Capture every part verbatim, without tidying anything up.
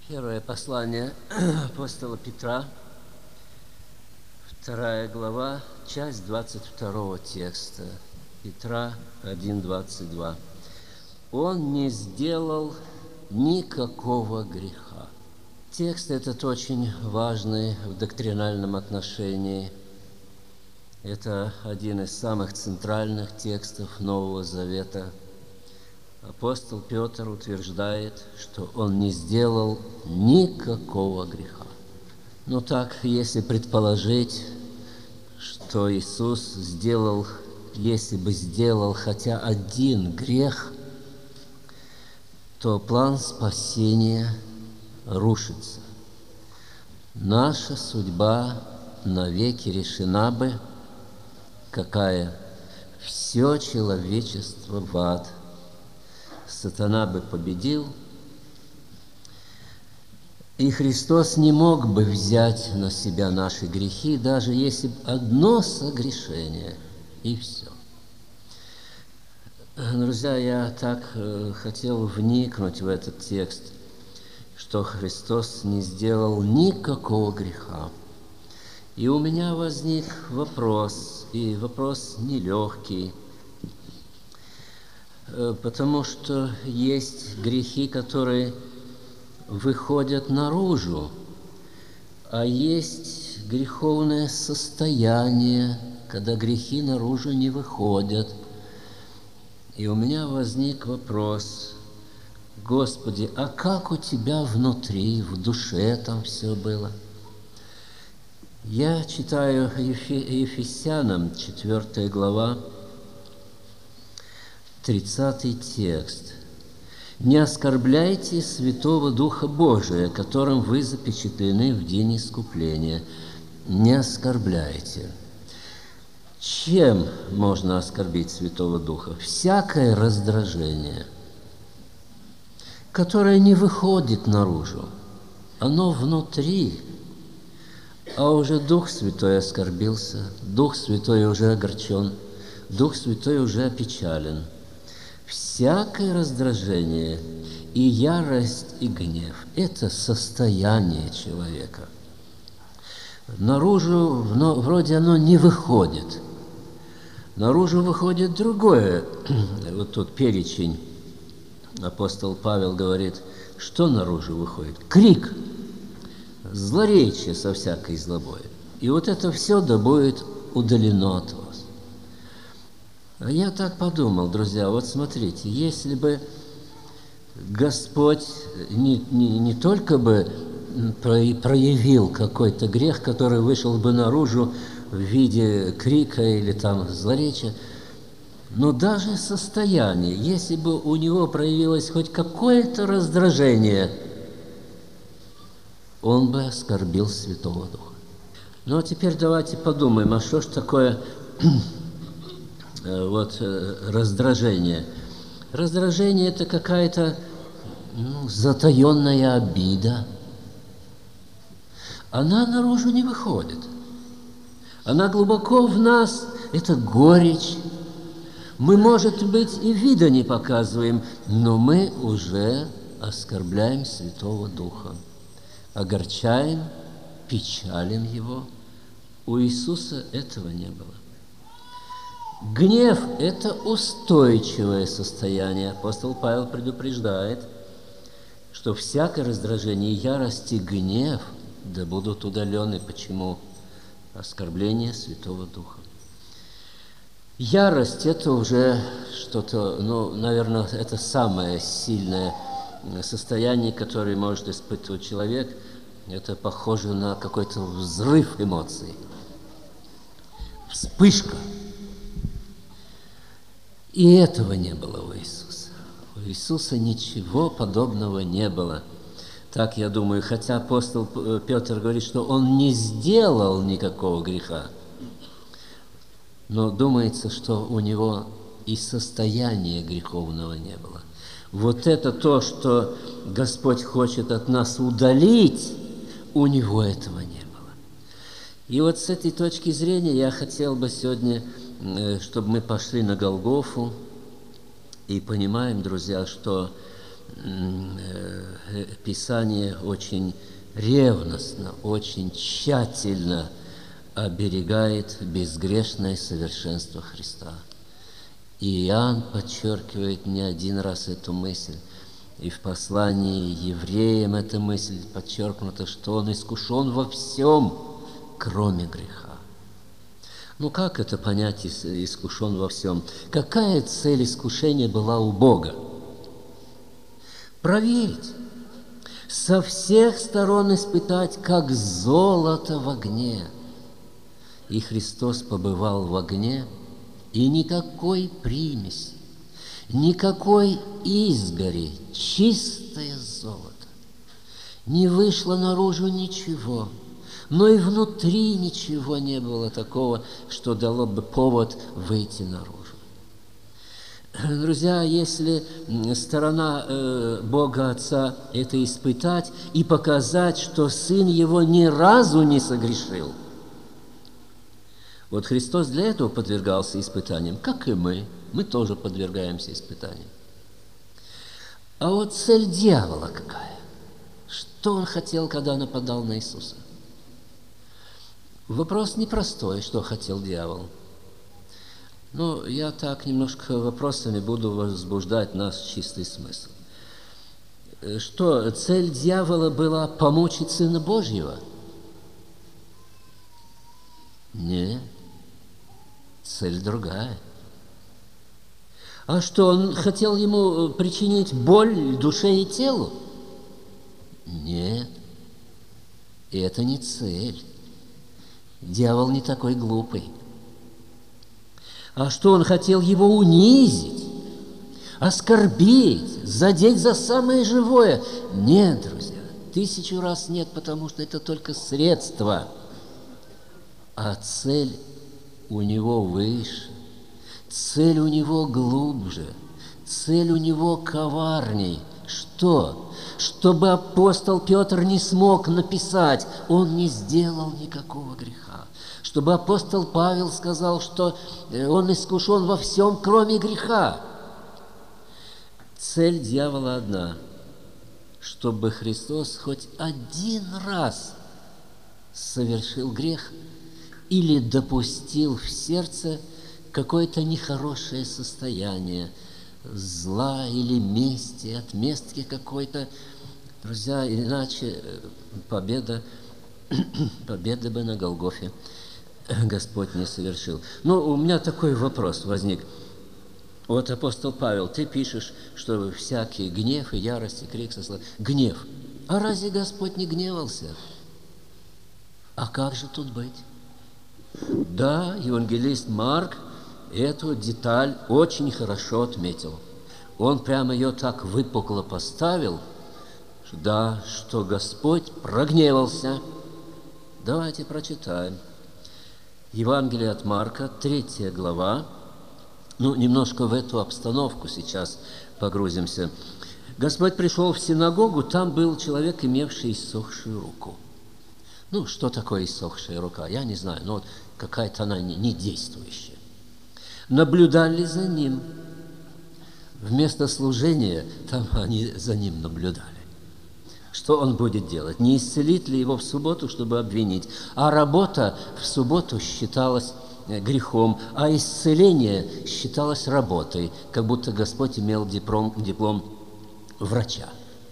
Первое послание апостола Петра, вторая глава, часть двадцать второго текста. Петра один, двадцать два. Он не сделал никакого греха. Текст этот очень важный в доктринальном отношении. Это один из самых центральных текстов Нового Завета. Апостол Петр утверждает, что он не сделал никакого греха. Но так, если предположить, что Иисус сделал, если бы сделал хотя один грех, то план спасения рушится. Наша судьба навеки решена бы, какая? Все человечество в ад. Сатана бы победил, и Христос не мог бы взять на себя наши грехи, даже если бы одно согрешение, и все. Друзья, я так хотел вникнуть в этот текст, что Христос не сделал никакого греха. И у меня возник вопрос, и вопрос нелегкий, потому что есть грехи, которые выходят наружу, а есть греховное состояние, когда грехи наружу не выходят. И у меня возник вопрос: Господи, а как у Тебя внутри, в душе там все было? Я читаю Ефесянам, четвёртая глава, тридцатый текст. «Не оскорбляйте Святого Духа Божия, которым вы запечатлены в день искупления». Не оскорбляйте. Чем можно оскорбить Святого Духа? Всякое раздражение, которое не выходит наружу, оно внутри, а уже Дух Святой оскорбился, Дух Святой уже огорчен, Дух Святой уже опечален. Всякое раздражение и ярость, и гнев – это состояние человека. Наружу вроде оно не выходит. Наружу выходит другое. Вот тут перечень. Апостол Павел говорит, что наружу выходит? Крик, злоречие со всякой злобой. И вот это все да будет удалено от вас. А я так подумал, друзья, вот смотрите, если бы Господь не, не, не только бы проявил какой-то грех, который вышел бы наружу в виде крика или там злоречия, но даже состояние, если бы у него проявилось хоть какое-то раздражение, он бы оскорбил Святого Духа. Ну, а теперь давайте подумаем, а что ж такое вот раздражение? Раздражение – это какая-то ну, затаенная обида. Она наружу не выходит. Она глубоко в нас – это горечь. Мы, может быть, и вида не показываем, но мы уже оскорбляем Святого Духа, огорчаем, печалим Его. У Иисуса этого не было. Гнев – это устойчивое состояние. Апостол Павел предупреждает, что всякое раздражение, ярость и гнев да будут удалены. Почему? Оскорбление Святого Духа. Ярость – это уже что-то, ну, наверное, это самое сильное состояние, которое может испытывать человек. Это похоже на какой-то взрыв эмоций. Вспышка. И этого не было у Иисуса. У Иисуса ничего подобного не было. Так я думаю, хотя апостол Петр говорит, что он не сделал никакого греха, но думается, что у него и состояния греховного не было. Вот это то, что Господь хочет от нас удалить, у него этого не было. И вот с этой точки зрения я хотел бы сегодня, чтобы мы пошли на Голгофу и понимаем, друзья, что Писание очень ревностно, очень тщательно оберегает безгрешное совершенство Христа. И Иоанн подчеркивает не один раз эту мысль. И в послании евреям эта мысль подчеркнута, что он искушен во всем, кроме греха. Ну как это понять, искушен во всем? Какая цель искушения была у Бога? Проверить, со всех сторон испытать, как золото в огне. И Христос побывал в огне, и никакой примеси, никакой изгори, чистое золото. Не вышло наружу ничего, но и внутри ничего не было такого, что дало бы повод выйти наружу. Друзья, если сторона э, Бога Отца – это испытать и показать, что Сын Его ни разу не согрешил. Вот Христос для этого подвергался испытаниям, как и мы. Мы тоже подвергаемся испытаниям. А вот цель дьявола какая? Что он хотел, когда нападал на Иисуса? Вопрос непростой, что хотел дьявол. Ну, я так немножко вопросами буду возбуждать нас в чистый смысл. Что, цель дьявола была помучить Сына Божьего? Нет, цель другая. А что, он хотел ему причинить боль душе и телу? Нет, и это не цель. Дьявол не такой глупый. А что, он хотел его унизить, оскорбить, задеть за самое живое? Нет, друзья, тысячу раз нет, потому что это только средство. А цель у него выше, цель у него глубже, цель у него коварней. Что? Чтобы апостол Петр не смог написать, он не сделал никакого греха. Чтобы апостол Павел сказал, что он искушен во всем, кроме греха. Цель дьявола одна, чтобы Христос хоть один раз совершил грех или допустил в сердце какое-то нехорошее состояние, зла или мести, отместки какой-то. Друзья, иначе победа, победа бы на Голгофе Господь не совершил. Но у меня такой вопрос возник. Вот, апостол Павел, ты пишешь, что всякий гнев и ярость, и крик со словами. Гнев. А разве Господь не гневался? А как же тут быть? Да, евангелист Марк эту деталь очень хорошо отметил. Он прямо ее так выпукло поставил, да, что Господь прогневался. Давайте прочитаем. Евангелие от Марка, третья глава. Ну, немножко в эту обстановку сейчас погрузимся. Господь пришел в синагогу, там был человек, имевший иссохшую руку. Ну, что такое иссохшая рука? Я не знаю, но вот какая-то она не действующая. Наблюдали за ним. Вместо служения там они за ним наблюдали. Что он будет делать? Не исцелит ли его в субботу, чтобы обвинить? А работа в субботу считалась грехом, а исцеление считалось работой, как будто Господь имел диплом, диплом врача.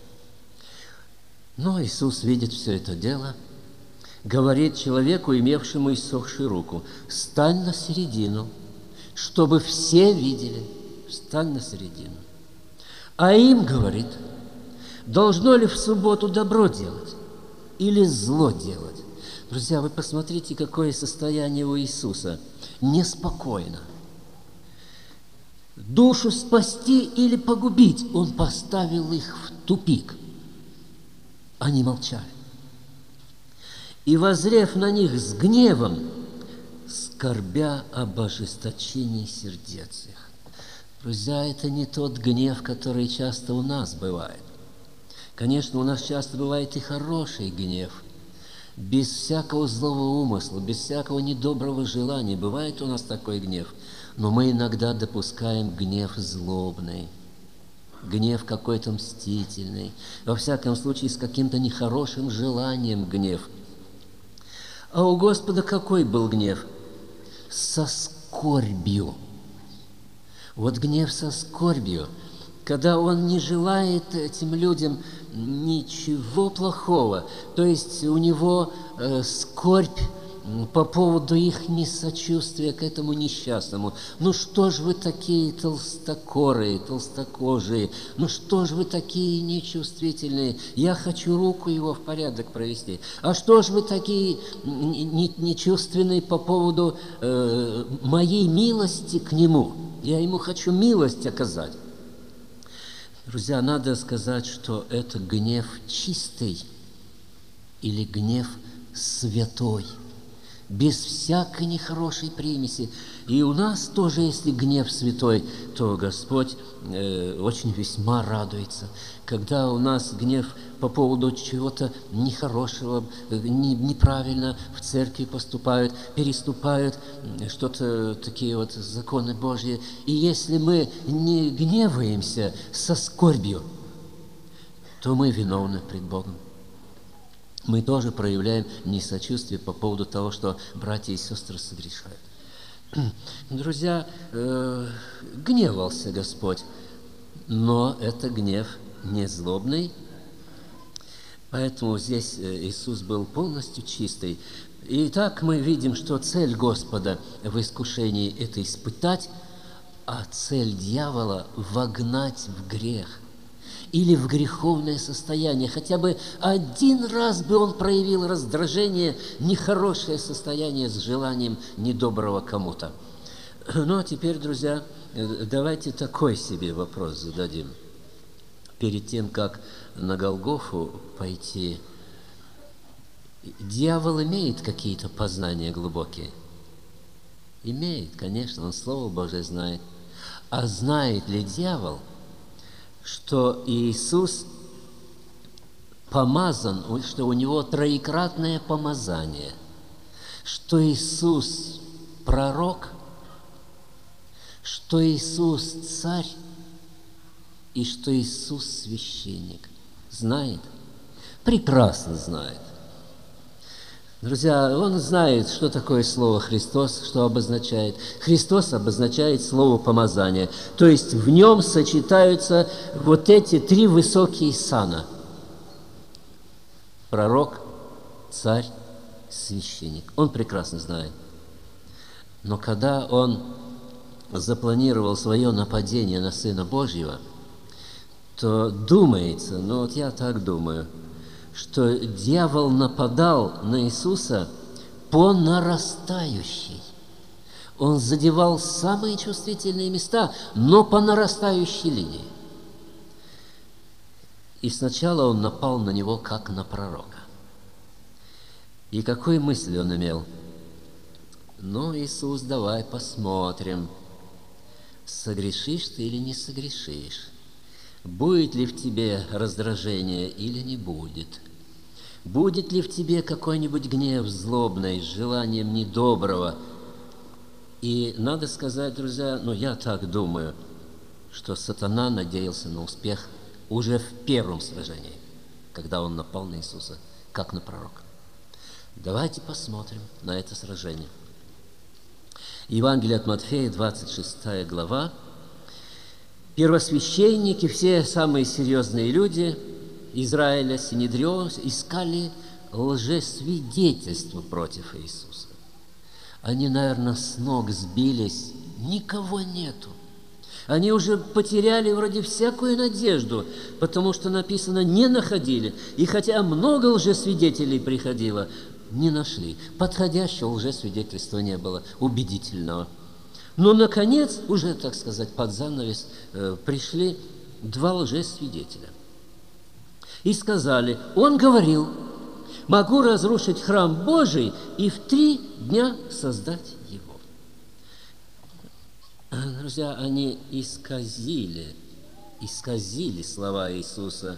Но Иисус видит все это дело, говорит человеку, имевшему иссохшую руку: «Встань на середину, чтобы все видели». Встань на середину. А им говорит: должно ли в субботу добро делать или зло делать? Друзья, вы посмотрите, какое состояние у Иисуса. Неспокойно. Душу спасти или погубить? Он поставил их в тупик. Они молчали. И, воззрев на них с гневом, скорбя об ожесточении сердец их. Друзья, это не тот гнев, который часто у нас бывает. Конечно, у нас часто бывает и хороший гнев, без всякого злого умысла, без всякого недоброго желания. Бывает у нас такой гнев, но мы иногда допускаем гнев злобный. гнев какой-то мстительный, во всяком случае с каким-то нехорошим желанием гнев. А у Господа какой был гнев? Со скорбью. Вот гнев со скорбью, когда Он не желает этим людям ничего плохого, то есть у Него э, скорбь по поводу их несочувствия к этому несчастному. Ну что ж вы такие толстокорые, толстокожие? Ну что ж вы такие нечувствительные? Я хочу руку его в порядок провести. А что ж вы такие нечувственные по поводу э, моей милости к нему? Я ему хочу милость оказать. Друзья, надо сказать, что это гнев чистый или гнев святой, без всякой нехорошей примеси. И у нас тоже, если гнев святой, то Господь э, очень весьма радуется. Когда у нас гнев по поводу чего-то нехорошего, не, неправильно в церкви поступают, переступают что-то, такие вот законы Божьи. И если мы не гневаемся со скорбью, то мы виновны пред Богом. Мы тоже проявляем несочувствие по поводу того, что братья и сестры согрешают. Друзья, э, гневался Господь, но это гнев не злобный, поэтому здесь Иисус был полностью чистый. Итак, мы видим, что цель Господа в искушении – это испытать, а цель дьявола – вогнать в грех или в греховное состояние. Хотя бы один раз бы он проявил раздражение, нехорошее состояние с желанием недоброго кому-то. Ну, а теперь, друзья, давайте такой себе вопрос зададим. Перед тем, как на Голгофу пойти, дьявол имеет какие-то познания глубокие? Имеет, конечно, он Слово Божие знает. А знает ли дьявол, что Иисус помазан, что у Него троекратное помазание, что Иисус пророк, что Иисус царь и что Иисус священник? Знает? Прекрасно знает. Друзья, он знает, что такое слово «Христос», что обозначает. Христос обозначает слово «помазание». То есть в нем сочетаются вот эти три высокие сана. Пророк, царь, священник. Он прекрасно знает. Но когда он запланировал свое нападение на Сына Божьего, то думается, ну вот я так думаю, что дьявол нападал на Иисуса по нарастающей. Он задевал самые чувствительные места, но по нарастающей линии. И сначала он напал на него, как на пророка. И какой мысль он имел? Ну, Иисус, давай посмотрим, согрешишь ты или не согрешишь. Будет ли в тебе раздражение или не будет? Будет ли в тебе какой-нибудь гнев злобный, с желанием недоброго? И надо сказать, друзья, ну я так думаю, что сатана надеялся на успех уже в первом сражении, когда он напал на Иисуса, как на пророка. Давайте посмотрим на это сражение. Евангелие от Матфея, двадцать шестая глава. Первосвященники, все самые серьезные люди Израиля, Синедрион, искали лжесвидетельство против Иисуса. Они, наверное, с ног сбились, никого нету. Они уже потеряли вроде всякую надежду, потому что написано «не находили». И хотя много лжесвидетелей приходило, не нашли. Подходящего лжесвидетельства не было, убедительного. Но, наконец, уже, так сказать, под занавес э, пришли два лжесвидетеля. И сказали, он говорил, могу разрушить храм Божий и в три дня создать его. Друзья, они исказили, исказили слова Иисуса.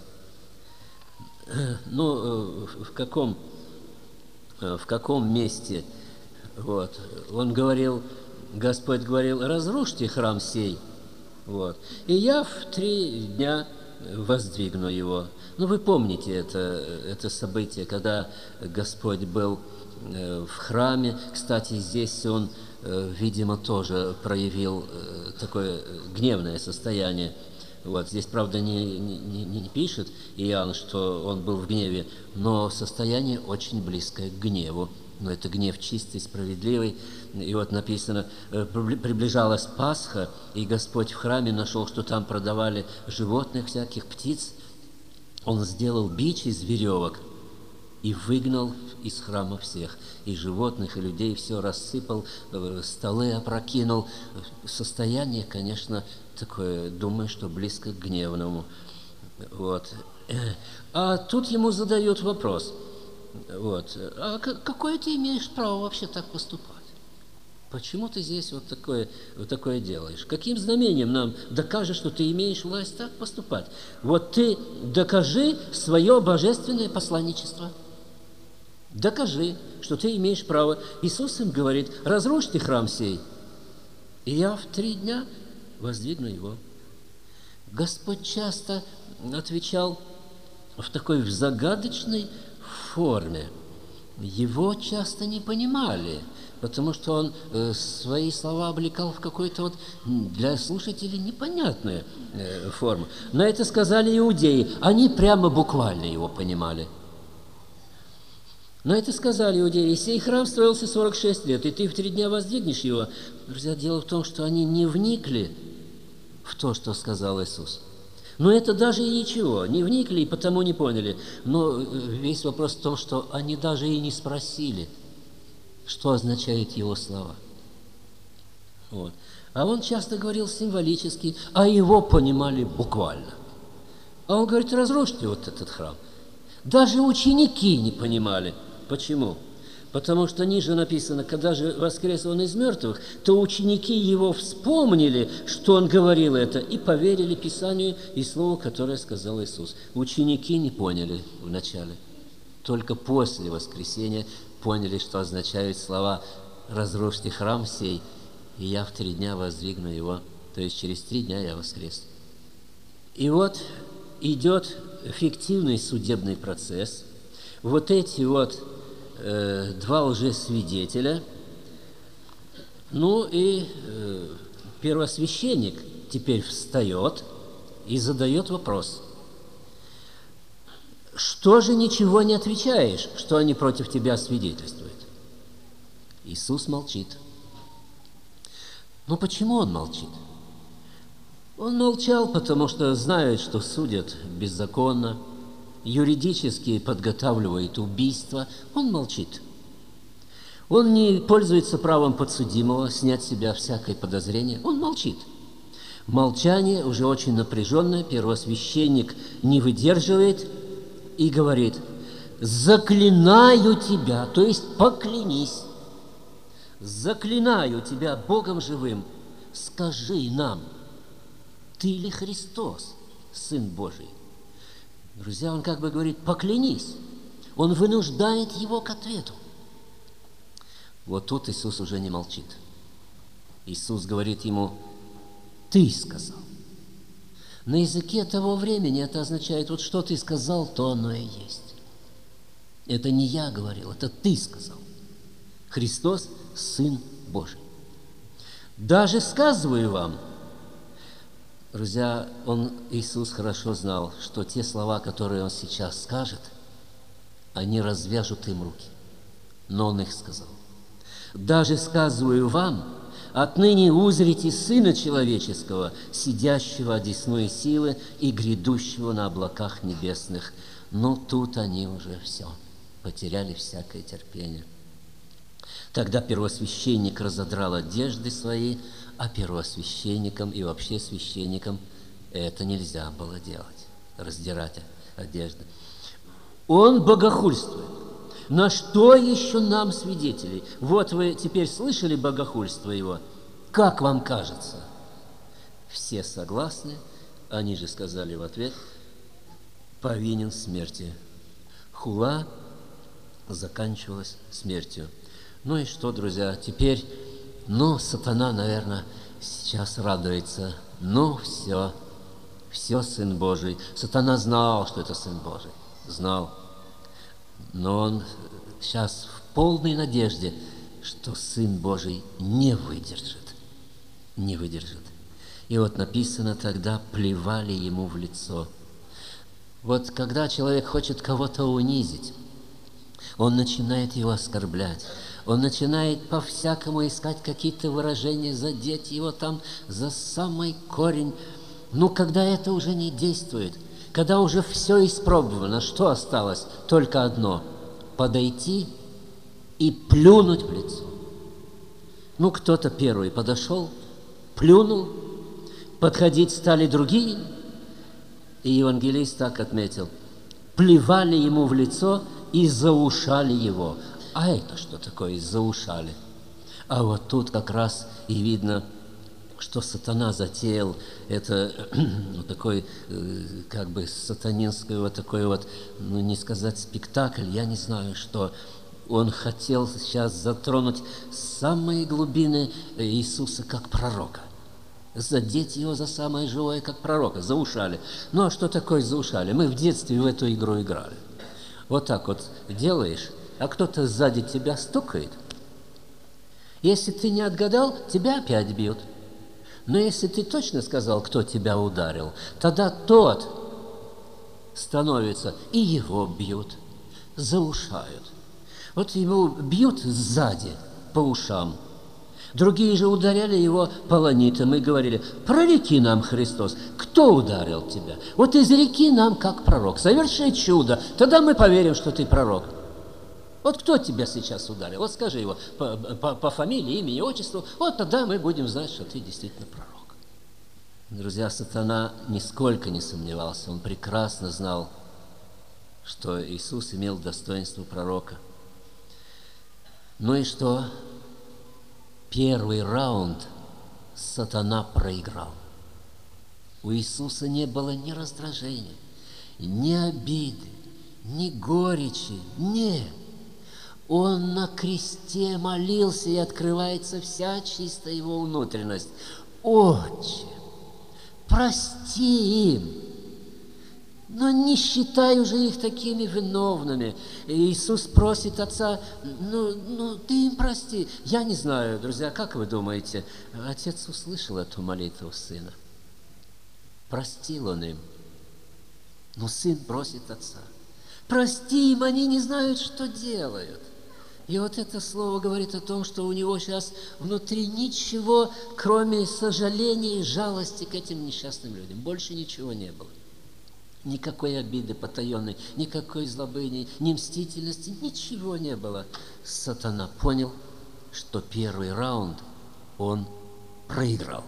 Ну, в каком, в каком месте? Вот. Он говорил, Господь говорил, разрушьте храм сей, Вот. И я в три дня воздвигну его. Ну, вы помните это, это событие, когда Господь был в храме. Кстати, здесь он, видимо, тоже проявил такое гневное состояние. Вот. Здесь, правда, не, не, не пишет Иоанн, что он был в гневе, но состояние очень близкое к гневу. Но это гнев чистый, справедливый. И вот написано, приближалась Пасха, и Господь в храме нашел, что там продавали животных, всяких птиц. Он сделал бич из веревок и выгнал из храма всех, и животных, и людей, все рассыпал, столы опрокинул. Состояние, конечно, такое, думаю, что близко к гневному. Вот. А тут ему задают вопрос. Вот. А какое ты имеешь право вообще так поступать? Почему ты здесь вот такое, вот такое делаешь? Каким знамением нам докажешь, что ты имеешь власть так поступать? Вот ты докажи свое божественное посланничество. Докажи, что ты имеешь право. Иисус им говорит: разрушьте храм сей, и я в три дня воздвигну его. Господь часто отвечал в такой в загадочной форме. Его часто не понимали, потому что он э, свои слова облекал в какую-то вот для слушателей непонятную э, форму. На это сказали иудеи. Они прямо буквально его понимали. На это сказали иудеи: сей храм строился сорок шесть лет, и ты в три дня воздвигнешь его. Друзья, дело в том, что они не вникли в то, что сказал Иисус. Но это даже и ничего, не вникли и потому не поняли. Но весь вопрос в том, что они даже и не спросили, что означают его слова. Вот. А он часто говорил символически, а его понимали буквально. А он говорит: разрушьте вот этот храм. Даже ученики не понимали. Почему? Потому что ниже написано, когда же воскрес он из мертвых, то ученики его вспомнили, что он говорил это, и поверили Писанию и Слову, которое сказал Иисус. Ученики не поняли вначале. Только после воскресения поняли, что означают слова «разрушьте храм сей, и я в три дня воздвигну его». То есть через три дня я воскрес. И вот идет фиктивный судебный процесс. Вот эти вот э, два лжесвидетеля, ну и э, первосвященник теперь встает и задает вопрос: что же ничего не отвечаешь, что они против тебя свидетельствуют? Иисус молчит. Ну почему он молчит? Он молчал, потому что знает, что судят беззаконно, юридически подготавливает убийство. Он молчит. Он не пользуется правом подсудимого снять с себя всякое подозрение. Он молчит. Молчание уже очень напряженное. Первосвященник не выдерживает и говорит: заклинаю тебя, то есть поклянись, заклинаю тебя Богом живым, скажи нам, ты ли Христос, Сын Божий? Друзья, он как бы говорит: поклянись. Он вынуждает его к ответу. Вот тут Иисус уже не молчит. Иисус говорит ему: ты сказал. На языке того времени это означает: вот что ты сказал, то оно и есть. Это не я говорил, это ты сказал. Христос – Сын Божий. Даже сказываю вам, друзья, он, Иисус хорошо знал, что те слова, которые он сейчас скажет, они развяжут им руки. Но он их сказал. Даже сказываю вам, отныне узрите Сына Человеческого, сидящего одесной силы и грядущего на облаках небесных. Но тут они уже все, потеряли всякое терпение. Тогда первосвященник разодрал одежды свои, а первосвященникам и вообще священникам это нельзя было делать, раздирать одежды. Он богохульствует. На что еще нам свидетелей? Вот вы теперь слышали богохульство его. Как вам кажется? Все согласны. Они же сказали в ответ: повинен смерти. Хула заканчивалась смертью. Ну и что, друзья, теперь, ну, сатана, наверное, сейчас радуется ну все, все Сын Божий. Сатана знал, что это Сын Божий, знал. Но он сейчас в полной надежде, что Сын Божий не выдержит, не выдержит. И вот написано, тогда плевали ему в лицо. Вот когда человек хочет кого-то унизить, он начинает его оскорблять, он начинает по-всякому искать какие-то выражения, задеть его там за самый корень. Но когда это уже не действует, когда уже все испробовано, что осталось? Только одно – подойти и плюнуть в лицо. Ну, кто-то первый подошел, плюнул, подходить стали другие, и евангелист так отметил: плевали ему в лицо и заушали его. А это что такое заушали? А вот тут как раз и видно, что сатана затеял это вот такой, как бы сатанинский вот такой вот, ну не сказать спектакль, я не знаю что. Он хотел сейчас затронуть самые глубины Иисуса как пророка, задеть его за самое живое как пророка, заушали. Ну а что такое заушали? Мы в детстве в эту игру играли. Вот так вот делаешь, а кто-то сзади тебя стукает. Если ты не отгадал, тебя опять бьют. Но если ты точно сказал, кто тебя ударил, тогда тот становится, и его бьют, заушают. Вот его бьют сзади по ушам. Другие же ударяли его полонитом и говорили: прореки нам, Христос, кто ударил тебя? Вот изреки нам, как пророк, соверши чудо, тогда мы поверим, что ты пророк. Вот кто тебя сейчас ударил? Вот скажи его по, по, по фамилии, имени, отчеству, вот тогда мы будем знать, что ты действительно пророк. Друзья, сатана нисколько не сомневался, он прекрасно знал, что Иисус имел достоинство пророка. Ну и что? Первый раунд сатана проиграл. У Иисуса не было ни раздражения, ни обиды, ни горечи, нет. Он на кресте молился, и открывается вся чистая его внутренность. Отче, прости им, но не считай уже их такими виновными. И Иисус просит Отца: ну, ну, ты им прости. Я не знаю, друзья, как вы думаете, Отец услышал эту молитву Сына? Простил Он им. Но Сын просит Отца: прости им, они не знают, что делают. И вот это слово говорит о том, что у него сейчас внутри ничего, кроме сожаления и жалости к этим несчастным людям. Больше ничего не было. Никакой обиды потаенной, никакой злобы, ни, ни мстительности, ничего не было. Сатана понял, что первый раунд он проиграл.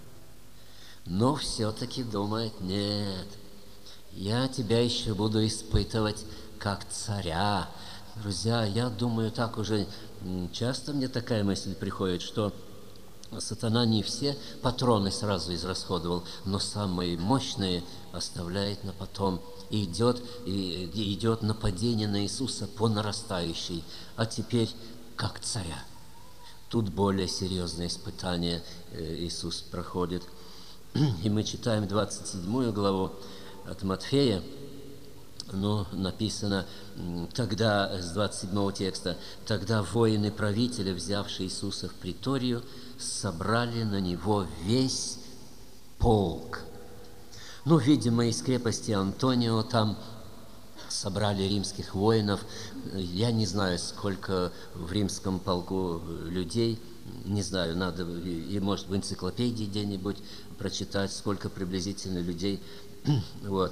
Но все-таки думает: нет, я тебя еще буду испытывать как царя. Друзья, я думаю, так уже часто мне такая мысль приходит, что сатана не все патроны сразу израсходовал, но самые мощные оставляет на потом. И идет, и идет нападение на Иисуса по нарастающей, а теперь как царя. Тут более серьезное испытание Иисус проходит. И мы читаем двадцать седьмую главу от Матфея. Ну, написано тогда, с двадцать седьмого текста: «Тогда воины правителя, взявшие Иисуса в приторию, собрали на него весь полк». Ну, видимо, из крепости Антонио там собрали римских воинов. Я не знаю, сколько в римском полку людей, не знаю, надо, и может в энциклопедии где-нибудь прочитать, сколько приблизительно людей. Вот.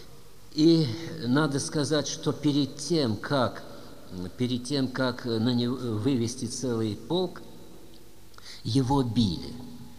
И надо сказать, что перед тем, как, перед тем, как на него вывести целый полк, его били.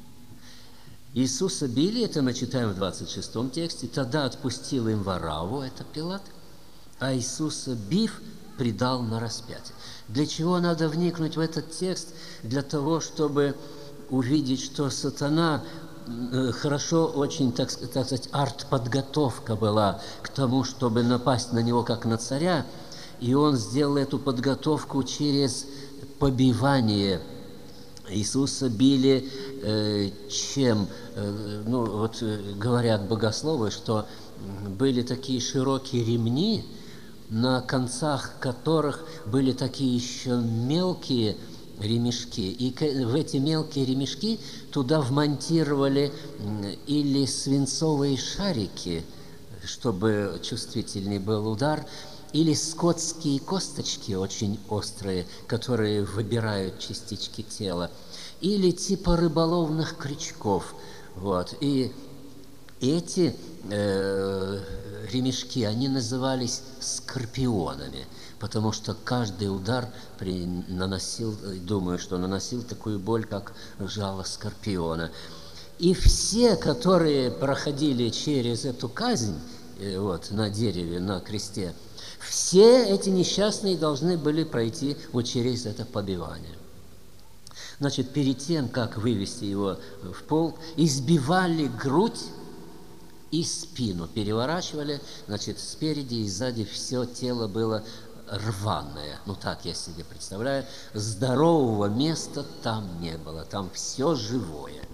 Иисуса били, это мы читаем в двадцать шестом тексте. Тогда отпустил им Варавву, это Пилат, а Иисуса, бив, предал на распятие. Для чего надо вникнуть в этот текст? Для того, чтобы увидеть, что сатана... Хорошо очень, так, так сказать, артподготовка была к тому, чтобы напасть на него как на царя, и он сделал эту подготовку через побивание. Иисуса били э, чем, э, ну вот э, говорят богословы, что были такие широкие ремни, на концах которых были такие еще мелкие ремешки. И в эти мелкие ремешки туда вмонтировали или свинцовые шарики, чтобы чувствительный был удар, или скотские косточки очень острые, которые выбирают частички тела, или типа рыболовных крючков. Вот. И эти э, ремешки, они назывались скорпионами, потому что каждый удар при, наносил, думаю, что наносил такую боль, как жало скорпиона. И все, которые проходили через эту казнь, э, вот, на дереве, на кресте, все эти несчастные должны были пройти вот через это побивание. Значит, перед тем, как вывести его в полк, избивали грудь и спину, переворачивали, значит, спереди и сзади все тело было рваное. Ну, так я себе представляю. Здорового места там не было, там все живое.